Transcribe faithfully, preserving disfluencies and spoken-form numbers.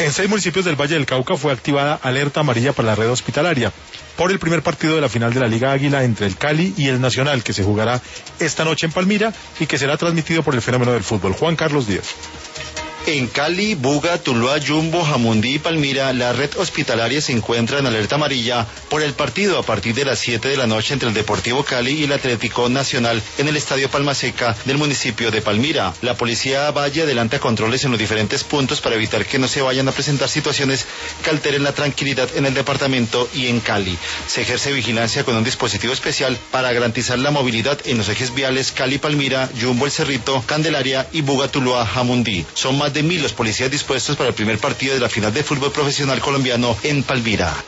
En seis municipios del Valle del Cauca fue activada alerta amarilla para la red hospitalaria por el primer partido de la final de la Liga Águila entre el Cali y el Nacional, que se jugará esta noche en Palmira y que será transmitido por el fenómeno del fútbol. Juan Carlos Díaz. En Cali, Buga, Tuluá, Jumbo, Jamundí y Palmira, la red hospitalaria se encuentra en alerta amarilla por el partido a partir de las siete de la noche entre el Deportivo Cali y el Atlético Nacional en el Estadio Palmaseca del municipio de Palmira. La policía Valle adelanta controles en los diferentes puntos para evitar que no se vayan a presentar situaciones que alteren la tranquilidad en el departamento y en Cali. Se ejerce vigilancia con un dispositivo especial para garantizar la movilidad en los ejes viales Cali-Palmira, Jumbo El Cerrito, Candelaria y Buga, Tuluá, Jamundí. Son más de mil los policías dispuestos para el primer partido de la final de fútbol profesional colombiano en Palmira.